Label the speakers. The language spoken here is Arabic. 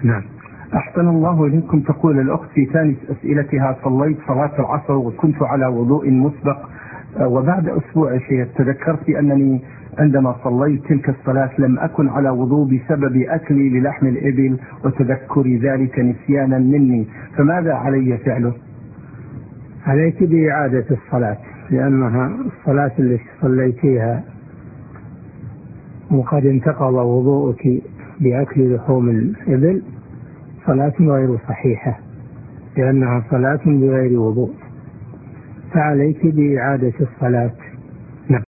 Speaker 1: نعم.
Speaker 2: أحسن الله إليكم. تقول الأخت في ثاني أسئلتها: صليت صلاة العصر وكنت على وضوء مسبق، وبعد أسبوع شيخ تذكرت أنني عندما صليت تلك الصلاة لم أكن على وضوء بسبب أكلي للحم الإبل وتذكري ذلك نسيانا مني، فماذا علي فعله؟
Speaker 1: عليك بإعادة الصلاة، لأنها الصلاة التي صليتيها وقد انتقض وضوءك بأكل لحوم الإبل صلاة غير صحيحة، لأنها صلاة بغير وضوء، فعليك بإعادة الصلاة.